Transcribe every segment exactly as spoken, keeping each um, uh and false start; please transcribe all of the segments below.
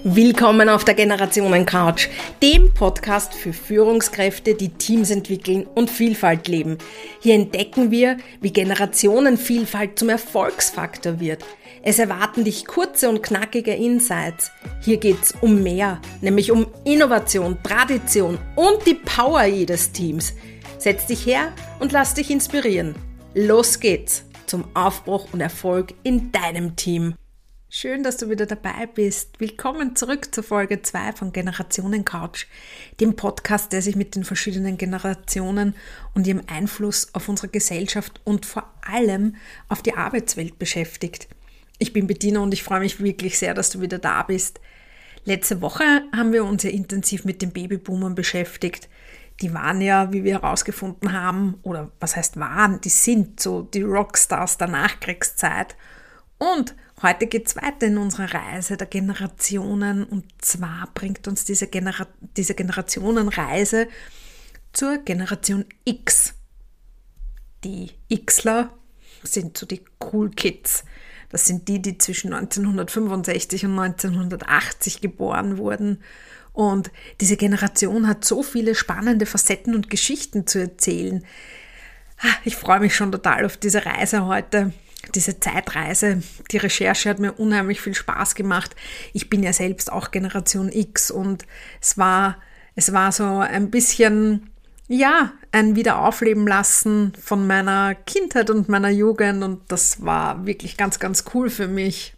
Willkommen auf der Generationen-Couch, dem Podcast für Führungskräfte, die Teams entwickeln und Vielfalt leben. Hier entdecken wir, wie Generationenvielfalt zum Erfolgsfaktor wird. Es erwarten dich kurze und knackige Insights. Hier geht's um mehr, nämlich um Innovation, Tradition und die Power jedes Teams. Setz dich her und lass dich inspirieren. Los geht's zum Aufbruch und Erfolg in deinem Team. Schön, dass du wieder dabei bist. Willkommen zurück zur Folge zwei von Generationen-Couch, dem Podcast, der sich mit den verschiedenen Generationen und ihrem Einfluss auf unsere Gesellschaft und vor allem auf die Arbeitswelt beschäftigt. Ich bin Bettina und ich freue mich wirklich sehr, dass du wieder da bist. Letzte Woche haben wir uns ja intensiv mit den Babyboomern beschäftigt. Die waren ja, wie wir herausgefunden haben, oder was heißt waren, die sind so die Rockstars der Nachkriegszeit. Und heute geht es weiter in unserer Reise der Generationen und zwar bringt uns diese, Genera- diese Generationenreise zur Generation X. Die Xler sind so die Cool Kids. Das sind die, die zwischen neunzehnhundertfünfundsechzig und neunzehnhundertachtzig geboren wurden. Und diese Generation hat so viele spannende Facetten und Geschichten zu erzählen. Ich freue mich schon total auf diese Reise heute. Diese Zeitreise, die Recherche hat mir unheimlich viel Spaß gemacht. Ich bin ja selbst auch Generation X und es war, es war so ein bisschen, ja, ein Wiederaufleben lassen von meiner Kindheit und meiner Jugend und das war wirklich ganz, ganz cool für mich.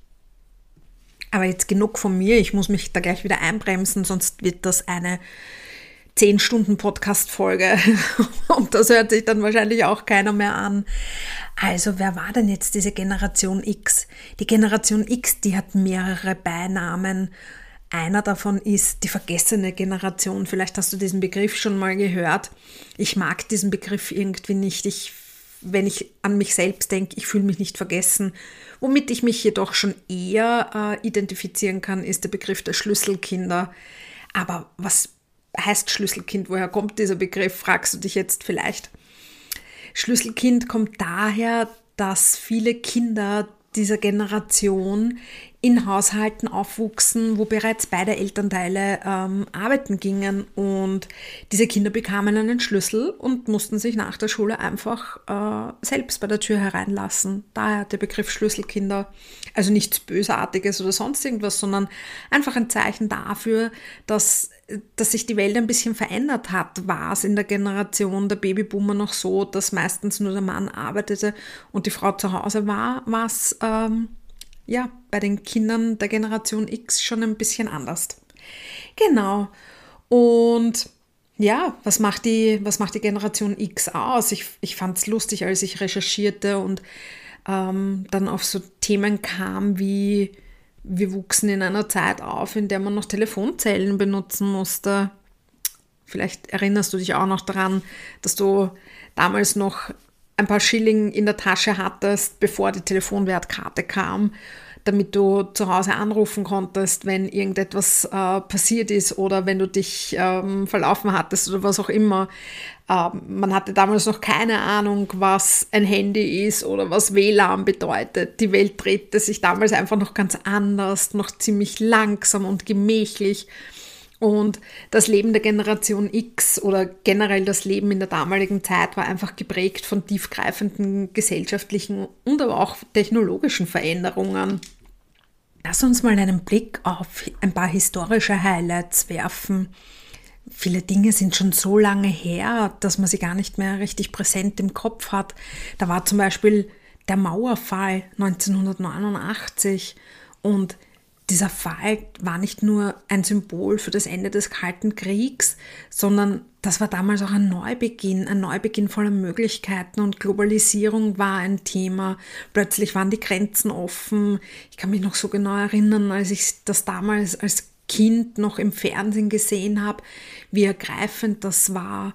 Aber jetzt genug von mir, ich muss mich da gleich wieder einbremsen, sonst wird das eine zehn Stunden Podcast-Folge und das hört sich dann wahrscheinlich auch keiner mehr an. Also wer war denn jetzt diese Generation X? Die Generation X, die hat mehrere Beinamen. Einer davon ist die vergessene Generation. Vielleicht hast du diesen Begriff schon mal gehört. Ich mag diesen Begriff irgendwie nicht. Ich, wenn ich an mich selbst denke, ich fühle mich nicht vergessen. Womit ich mich jedoch schon eher äh, identifizieren kann, ist der Begriff der Schlüsselkinder. Aber was heißt Schlüsselkind? Woher kommt dieser Begriff? Fragst du dich jetzt vielleicht. Schlüsselkind kommt daher, dass viele Kinder dieser Generation in Haushalten aufwuchsen, wo bereits beide Elternteile ähm, arbeiten gingen und diese Kinder bekamen einen Schlüssel und mussten sich nach der Schule einfach äh, selbst bei der Tür hereinlassen. Daher der Begriff Schlüsselkinder, also nichts Bösartiges oder sonst irgendwas, sondern einfach ein Zeichen dafür, dass, dass sich die Welt ein bisschen verändert hat. War es in der Generation der Babyboomer noch so, dass meistens nur der Mann arbeitete und die Frau zu Hause war, war es ähm, ja, bei den Kindern der Generation X schon ein bisschen anders. Genau. Und ja, was macht die, was macht die Generation X aus? Ich, ich fand es lustig, als ich recherchierte und ähm, dann auf so Themen kam wie, wir wuchsen in einer Zeit auf, in der man noch Telefonzellen benutzen musste. Vielleicht erinnerst du dich auch noch daran, dass du damals noch ein paar Schilling in der Tasche hattest, bevor die Telefonwertkarte kam, damit du zu Hause anrufen konntest, wenn irgendetwas äh, passiert ist oder wenn du dich ähm, verlaufen hattest oder was auch immer. Ähm, man hatte damals noch keine Ahnung, was ein Handy ist oder was W L A N bedeutet. Die Welt drehte sich damals einfach noch ganz anders, noch ziemlich langsam und gemächlich. Und das Leben der Generation X oder generell das Leben in der damaligen Zeit war einfach geprägt von tiefgreifenden gesellschaftlichen und aber auch technologischen Veränderungen. Lass uns mal einen Blick auf ein paar historische Highlights werfen. Viele Dinge sind schon so lange her, dass man sie gar nicht mehr richtig präsent im Kopf hat. Da war zum Beispiel der Mauerfall neunzehnhundertneunundachtzig und dieser Fall war nicht nur ein Symbol für das Ende des Kalten Kriegs, sondern das war damals auch ein Neubeginn, ein Neubeginn voller Möglichkeiten und Globalisierung war ein Thema. Plötzlich waren die Grenzen offen. Ich kann mich noch so genau erinnern, als ich das damals als Kind noch im Fernsehen gesehen habe, wie ergreifend das war.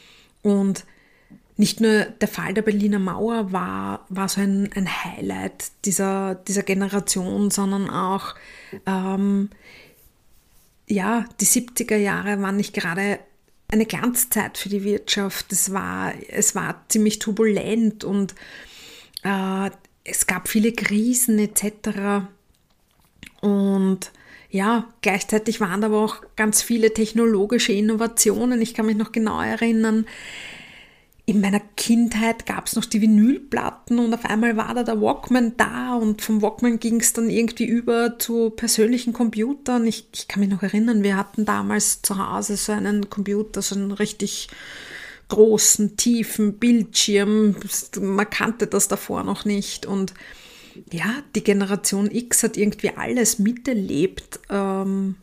Und nicht nur der Fall der Berliner Mauer war, war so ein, ein Highlight dieser, dieser Generation, sondern auch ähm, ja, die siebziger Jahre waren nicht gerade eine Glanzzeit für die Wirtschaft. Es war, es war ziemlich turbulent und äh, es gab viele Krisen et cetera. Und ja, gleichzeitig waren da aber auch ganz viele technologische Innovationen. Ich kann mich noch genau erinnern, in meiner Kindheit gab es noch die Vinylplatten und auf einmal war da der Walkman da und vom Walkman ging es dann irgendwie über zu persönlichen Computern. Ich, ich kann mich noch erinnern, wir hatten damals zu Hause so einen Computer, so einen richtig großen, tiefen Bildschirm. Man kannte das davor noch nicht und ja, die Generation X hat irgendwie alles miterlebt. Ähm,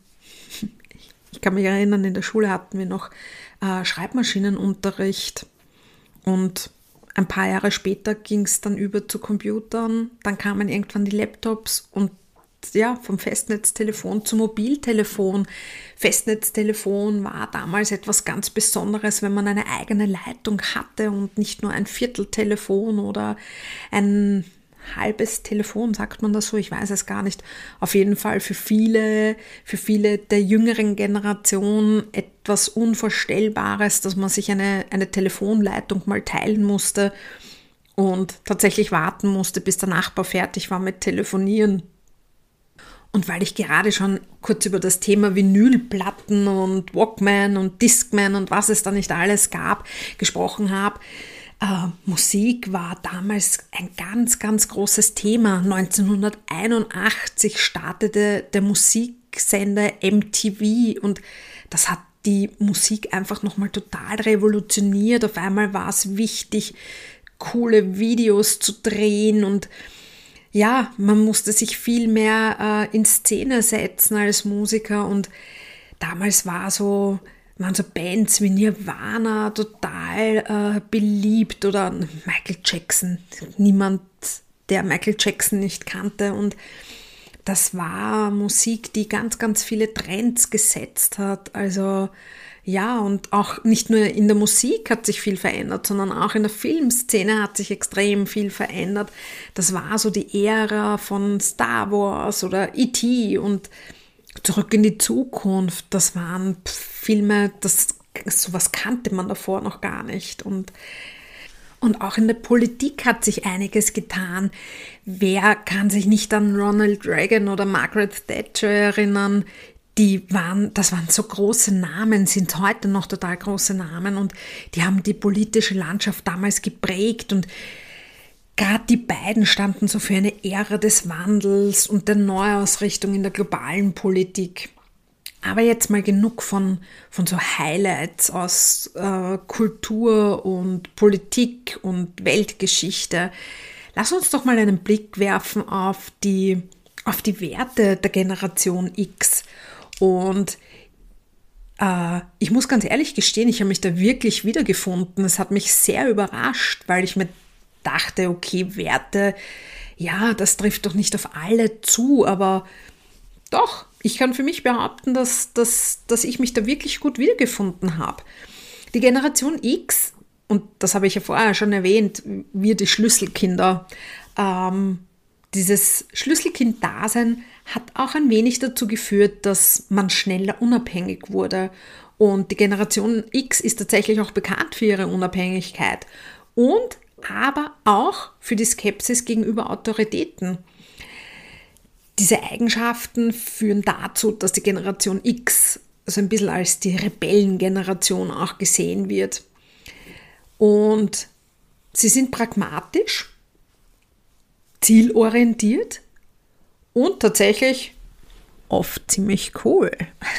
ich kann mich erinnern, in der Schule hatten wir noch äh, Schreibmaschinenunterricht. Und ein paar Jahre später ging es dann über zu Computern, dann kamen irgendwann die Laptops und ja, vom Festnetztelefon zum Mobiltelefon. Festnetztelefon war damals etwas ganz Besonderes, wenn man eine eigene Leitung hatte und nicht nur ein Vierteltelefon oder ein halbes Telefon, sagt man das so, ich weiß es gar nicht. Auf jeden Fall für viele, für viele der jüngeren Generation etwas Unvorstellbares, dass man sich eine, eine Telefonleitung mal teilen musste und tatsächlich warten musste, bis der Nachbar fertig war mit Telefonieren. Und weil ich gerade schon kurz über das Thema Vinylplatten und Walkman und Discman und was es da nicht alles gab, gesprochen habe, Uh, Musik war damals ein ganz, ganz großes Thema. neunzehnhunderteinundachtzig startete der Musiksender M T V und das hat die Musik einfach nochmal total revolutioniert. Auf einmal war es wichtig, coole Videos zu drehen und ja, man musste sich viel mehr uh, in Szene setzen als Musiker und damals war so... waren so Bands wie Nirvana total äh, beliebt oder Michael Jackson. Niemand, der Michael Jackson nicht kannte. Und das war Musik, die ganz, ganz viele Trends gesetzt hat. Also ja, und auch nicht nur in der Musik hat sich viel verändert, sondern auch in der Filmszene hat sich extrem viel verändert. Das war so die Ära von Star Wars oder E T und Zurück in die Zukunft, das waren Filme, das, sowas kannte man davor noch gar nicht. Und, und auch in der Politik hat sich einiges getan. Wer kann sich nicht an Ronald Reagan oder Margaret Thatcher erinnern? Die waren, das waren so große Namen, sind heute noch total große Namen und die haben die politische Landschaft damals geprägt und gerade die beiden standen so für eine Ära des Wandels und der Neuausrichtung in der globalen Politik. Aber jetzt mal genug von, von so Highlights aus äh, Kultur und Politik und Weltgeschichte. Lass uns doch mal einen Blick werfen auf die, auf die Werte der Generation X. Und äh, ich muss ganz ehrlich gestehen, ich habe mich da wirklich wiedergefunden. Es hat mich sehr überrascht, weil ich mir dachte, okay, Werte, ja, das trifft doch nicht auf alle zu, aber doch, ich kann für mich behaupten, dass, dass, dass ich mich da wirklich gut wiedergefunden habe. Die Generation X, und das habe ich ja vorher schon erwähnt, wir die Schlüsselkinder, ähm, dieses Schlüsselkind-Dasein hat auch ein wenig dazu geführt, dass man schneller unabhängig wurde. Und die Generation X ist tatsächlich auch bekannt für ihre Unabhängigkeit. Und aber auch für die Skepsis gegenüber Autoritäten. Diese Eigenschaften führen dazu, dass die Generation X so ein bisschen als die Rebellengeneration auch gesehen wird. Und sie sind pragmatisch, zielorientiert und tatsächlich oft ziemlich cool.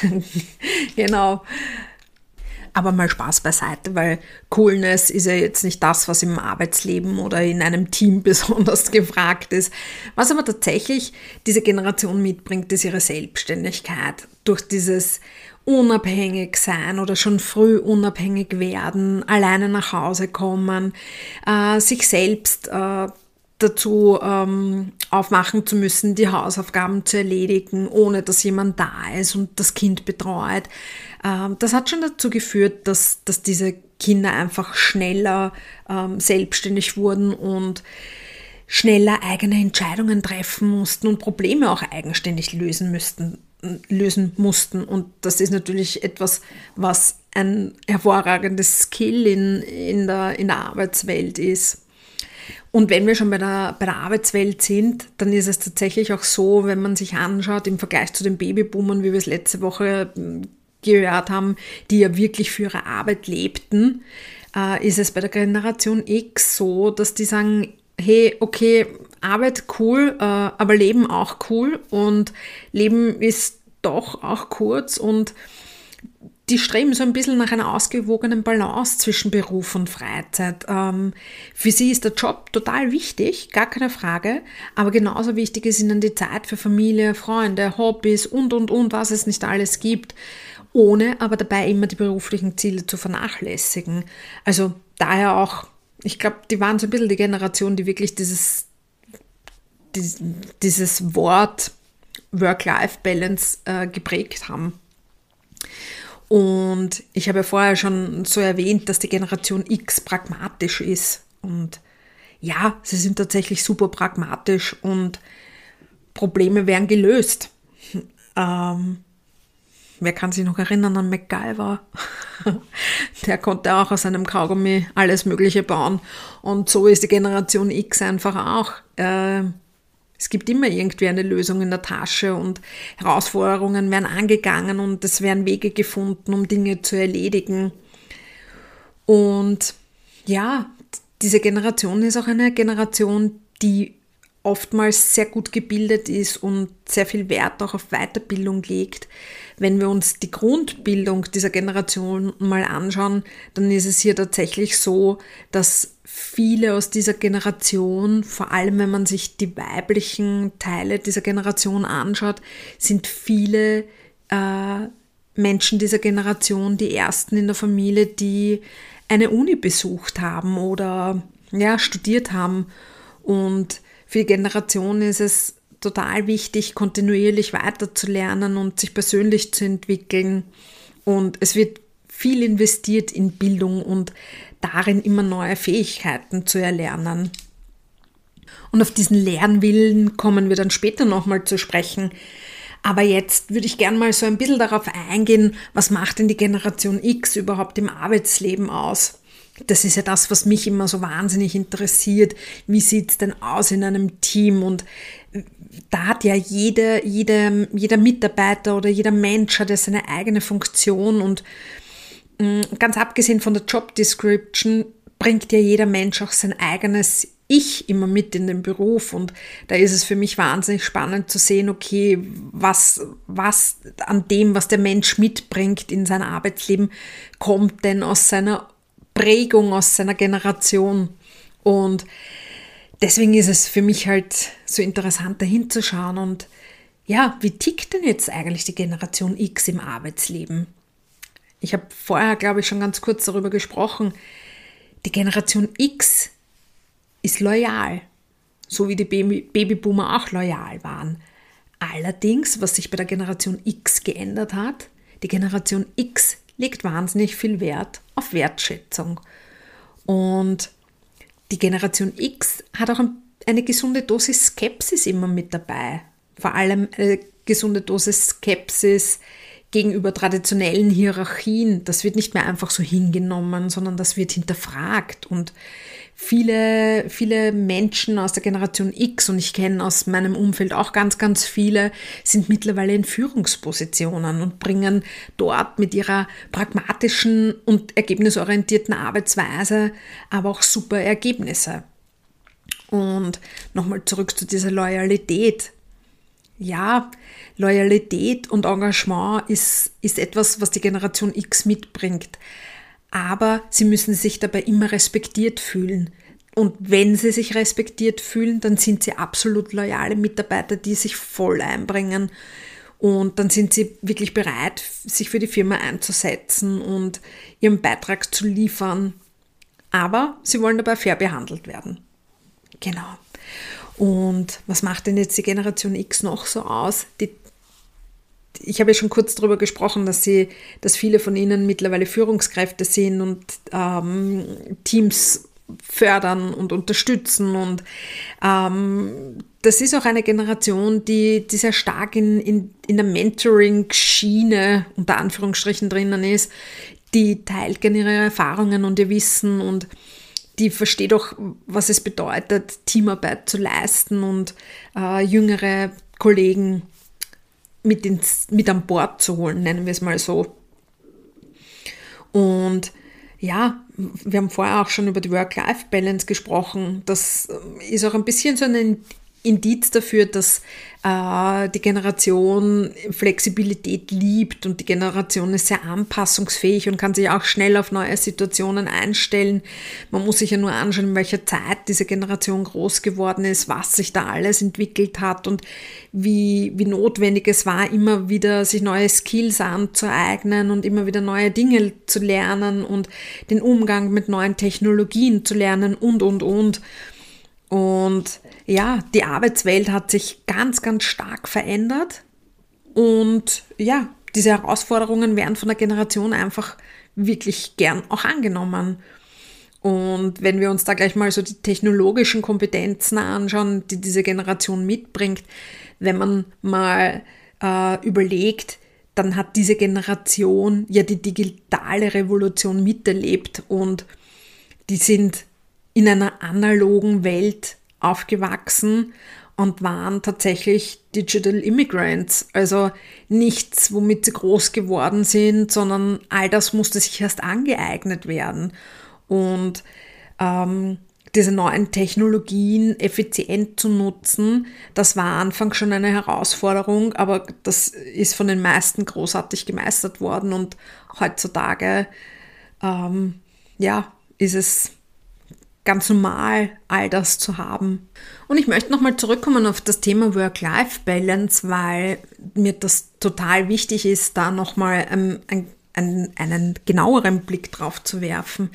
Genau. Aber mal Spaß beiseite, weil Coolness ist ja jetzt nicht das, was im Arbeitsleben oder in einem Team besonders gefragt ist. Was aber tatsächlich diese Generation mitbringt, ist ihre Selbstständigkeit. Durch dieses unabhängig sein oder schon früh unabhängig werden, alleine nach Hause kommen, äh, sich selbst äh, dazu ähm, aufmachen zu müssen, die Hausaufgaben zu erledigen, ohne dass jemand da ist und das Kind betreut. Ähm, das hat schon dazu geführt, dass, dass diese Kinder einfach schneller ähm, selbstständig wurden und schneller eigene Entscheidungen treffen mussten und Probleme auch eigenständig lösen müssten, lösen mussten. Und das ist natürlich etwas, was ein hervorragendes Skill in, in, der, in der Arbeitswelt ist. Und wenn wir schon bei der, bei der Arbeitswelt sind, dann ist es tatsächlich auch so, wenn man sich anschaut, im Vergleich zu den Babyboomern, wie wir es letzte Woche gehört haben, die ja wirklich für ihre Arbeit lebten, äh, ist es bei der Generation X so, dass die sagen, hey, okay, Arbeit cool, äh, aber Leben auch cool und Leben ist doch auch kurz und die streben so ein bisschen nach einer ausgewogenen Balance zwischen Beruf und Freizeit. Ähm, für sie ist der Job total wichtig, gar keine Frage, aber genauso wichtig ist ihnen die Zeit für Familie, Freunde, Hobbys und, und, und, was es nicht alles gibt, ohne aber dabei immer die beruflichen Ziele zu vernachlässigen. Also daher auch, ich glaube, die waren so ein bisschen die Generation, die wirklich dieses, dieses, dieses Wort Work-Life-Balance äh, geprägt haben. Und ich habe ja vorher schon so erwähnt, dass die Generation X pragmatisch ist. Und ja, sie sind tatsächlich super pragmatisch und Probleme werden gelöst. Ähm, wer kann sich noch erinnern an MacGyver? Der konnte auch aus einem Kaugummi alles Mögliche bauen. Und so ist die Generation X einfach auch. Äh, Es gibt immer irgendwie eine Lösung in der Tasche und Herausforderungen werden angegangen und es werden Wege gefunden, um Dinge zu erledigen. Und ja, diese Generation ist auch eine Generation, die oftmals sehr gut gebildet ist und sehr viel Wert auch auf Weiterbildung legt. Wenn wir uns die Grundbildung dieser Generation mal anschauen, dann ist es hier tatsächlich so, dass viele aus dieser Generation, vor allem wenn man sich die weiblichen Teile dieser Generation anschaut, sind viele äh, Menschen dieser Generation die ersten in der Familie, die eine Uni besucht haben oder ja, studiert haben. Und für die Generation ist es total wichtig, kontinuierlich weiterzulernen und sich persönlich zu entwickeln. Und es wird viel investiert in Bildung und darin immer neue Fähigkeiten zu erlernen. Und auf diesen Lernwillen kommen wir dann später nochmal zu sprechen. Aber jetzt würde ich gerne mal so ein bisschen darauf eingehen, was macht denn die Generation X überhaupt im Arbeitsleben aus? Das ist ja das, was mich immer so wahnsinnig interessiert. Wie sieht es denn aus in einem Team? Und da hat ja jede, jede, jeder Mitarbeiter oder jeder Mensch hat ja seine eigene Funktion und ganz abgesehen von der Job Description bringt ja jeder Mensch auch sein eigenes Ich immer mit in den Beruf und da ist es für mich wahnsinnig spannend zu sehen, okay, was, was an dem, was der Mensch mitbringt in sein Arbeitsleben, kommt denn aus seiner Prägung, aus seiner Generation. Und deswegen ist es für mich halt so interessant, da hinzuschauen und ja, wie tickt denn jetzt eigentlich die Generation X im Arbeitsleben? Ich habe vorher, glaube ich, schon ganz kurz darüber gesprochen. Die Generation X ist loyal, so wie die Baby- Babyboomer auch loyal waren. Allerdings, was sich bei der Generation X geändert hat, die Generation X legt wahnsinnig viel Wert auf Wertschätzung. Und die Generation X hat auch eine gesunde Dosis Skepsis immer mit dabei. Vor allem eine gesunde Dosis Skepsis gegenüber traditionellen Hierarchien. Das wird nicht mehr einfach so hingenommen, sondern das wird hinterfragt. Und viele, viele Menschen aus der Generation X, und ich kenne aus meinem Umfeld auch ganz, ganz viele, sind mittlerweile in Führungspositionen und bringen dort mit ihrer pragmatischen und ergebnisorientierten Arbeitsweise aber auch super Ergebnisse. Und nochmal zurück zu dieser Loyalität. Ja, Loyalität und Engagement ist, ist etwas, was die Generation X mitbringt. Aber sie müssen sich dabei immer respektiert fühlen. Und wenn sie sich respektiert fühlen, dann sind sie absolut loyale Mitarbeiter, die sich voll einbringen. Und dann sind sie wirklich bereit, sich für die Firma einzusetzen und ihren Beitrag zu liefern. Aber sie wollen dabei fair behandelt werden. Genau. Und was macht denn jetzt die Generation X noch so aus? Die, ich habe ja schon kurz darüber gesprochen, dass sie, dass viele von ihnen mittlerweile Führungskräfte sind und ähm, Teams fördern und unterstützen. Und ähm, das ist auch eine Generation, die, die sehr stark in, in, in der Mentoring-Schiene unter Anführungsstrichen drinnen ist. Die teilt gerne ihre Erfahrungen und ihr Wissen und die versteht auch, was es bedeutet, Teamarbeit zu leisten und äh, jüngere Kollegen mit, ins, mit an Bord zu holen, nennen wir es mal so. Und ja, wir haben vorher auch schon über die Work-Life-Balance gesprochen. Das ist auch ein bisschen so ein Indiz dafür, dass äh, die Generation Flexibilität liebt und die Generation ist sehr anpassungsfähig und kann sich auch schnell auf neue Situationen einstellen. Man muss sich ja nur anschauen, in welcher Zeit diese Generation groß geworden ist, was sich da alles entwickelt hat und wie, wie notwendig es war, immer wieder sich neue Skills anzueignen und immer wieder neue Dinge zu lernen und den Umgang mit neuen Technologien zu lernen und, und, und. Und ja, die Arbeitswelt hat sich ganz, ganz stark verändert und ja, diese Herausforderungen werden von der Generation einfach wirklich gern auch angenommen. Und wenn wir uns da gleich mal so die technologischen Kompetenzen anschauen, die diese Generation mitbringt, wenn man mal äh, überlegt, dann hat diese Generation ja die digitale Revolution miterlebt und die sind in einer analogen Welt aufgewachsen und waren tatsächlich Digital Immigrants. Also nichts, womit sie groß geworden sind, sondern all das musste sich erst angeeignet werden. Und ähm, diese neuen Technologien effizient zu nutzen, das war anfangs schon eine Herausforderung, aber das ist von den meisten großartig gemeistert worden und heutzutage ähm, ja, ist es ganz normal, all das zu haben. Und ich möchte nochmal zurückkommen auf das Thema Work-Life-Balance, weil mir das total wichtig ist, da nochmal ähm, ein, ein, einen genaueren Blick drauf zu werfen.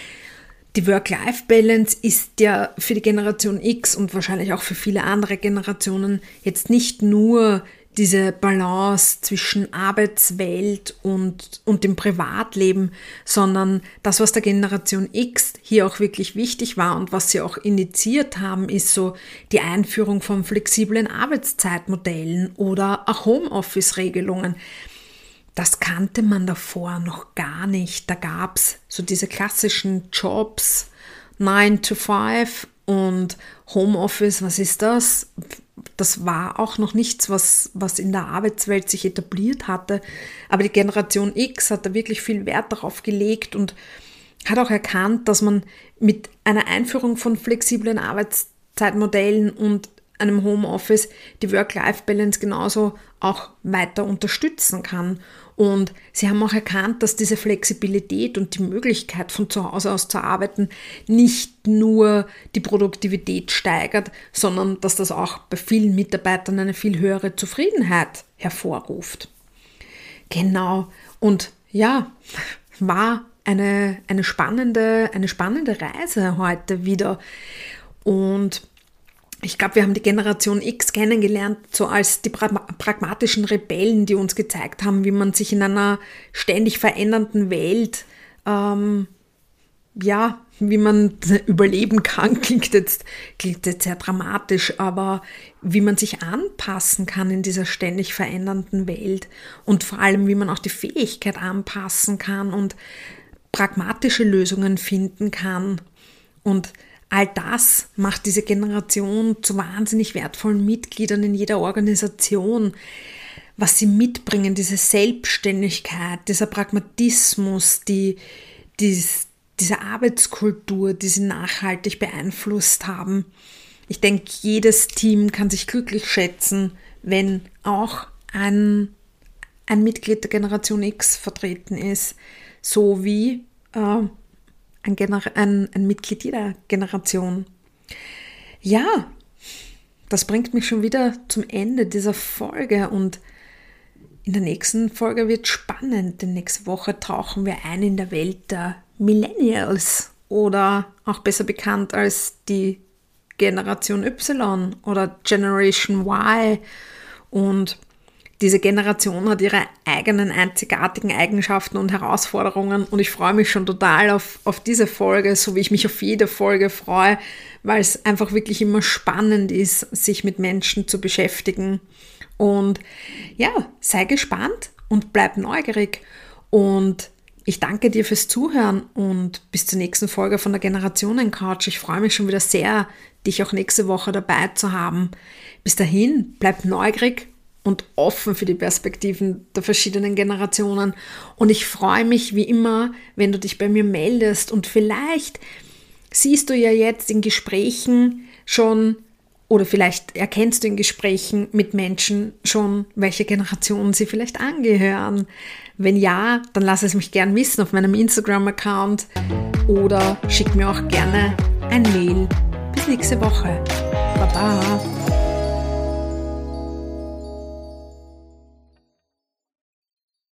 Die Work-Life-Balance ist ja für die Generation X und wahrscheinlich auch für viele andere Generationen jetzt nicht nur diese Balance zwischen Arbeitswelt und, und dem Privatleben, sondern das, was der Generation X hier auch wirklich wichtig war und was sie auch initiiert haben, ist so die Einführung von flexiblen Arbeitszeitmodellen oder auch Homeoffice-Regelungen. Das kannte man davor noch gar nicht. Da gab es so diese klassischen Jobs, nine to five und Homeoffice, was ist das? Das war auch noch nichts, was, was in der Arbeitswelt sich etabliert hatte. Aber die Generation X hat da wirklich viel Wert darauf gelegt und hat auch erkannt, dass man mit einer Einführung von flexiblen Arbeitszeitmodellen und einem Homeoffice die Work-Life-Balance genauso auch weiter unterstützen kann. Und sie haben auch erkannt, dass diese Flexibilität und die Möglichkeit, von zu Hause aus zu arbeiten, nicht nur die Produktivität steigert, sondern dass das auch bei vielen Mitarbeitern eine viel höhere Zufriedenheit hervorruft. Genau. Und ja, war eine, eine spannende, eine spannende Reise heute wieder. Und ich glaube, wir haben die Generation X kennengelernt, so als die pragmatischen Rebellen, die uns gezeigt haben, wie man sich in einer ständig verändernden Welt, ähm, ja, wie man überleben kann, klingt jetzt, klingt jetzt sehr dramatisch, aber wie man sich anpassen kann in dieser ständig verändernden Welt und vor allem, wie man auch die Fähigkeit anpassen kann und pragmatische Lösungen finden kann. Und all das macht diese Generation zu wahnsinnig wertvollen Mitgliedern in jeder Organisation. Was sie mitbringen, diese Selbstständigkeit, dieser Pragmatismus, die, die, diese Arbeitskultur, die sie nachhaltig beeinflusst haben. Ich denke, jedes Team kann sich glücklich schätzen, wenn auch ein, ein Mitglied der Generation X vertreten ist, so wie äh, Ein, Gener- ein, ein Mitglied jeder Generation. Ja, das bringt mich schon wieder zum Ende dieser Folge und in der nächsten Folge wird spannend, denn nächste Woche tauchen wir ein in der Welt der Millennials oder auch besser bekannt als die Generation Y oder Generation Y. Und diese Generation hat ihre eigenen einzigartigen Eigenschaften und Herausforderungen und ich freue mich schon total auf, auf diese Folge, so wie ich mich auf jede Folge freue, weil es einfach wirklich immer spannend ist, sich mit Menschen zu beschäftigen. Und ja, sei gespannt und bleib neugierig und Ich danke dir fürs Zuhören und bis zur nächsten Folge von der Generationen-Couch. Ich freue mich schon wieder sehr, dich auch nächste Woche dabei zu haben. Bis dahin, bleib neugierig und offen für die Perspektiven der verschiedenen Generationen. Und ich freue mich wie immer, wenn du dich bei mir meldest. Und vielleicht siehst du ja jetzt in Gesprächen schon, oder vielleicht erkennst du in Gesprächen mit Menschen schon, welche Generationen sie vielleicht angehören. Wenn ja, dann lass es mich gern wissen auf meinem Instagram-Account oder schick mir auch gerne ein Mail. Bis nächste Woche. Baba.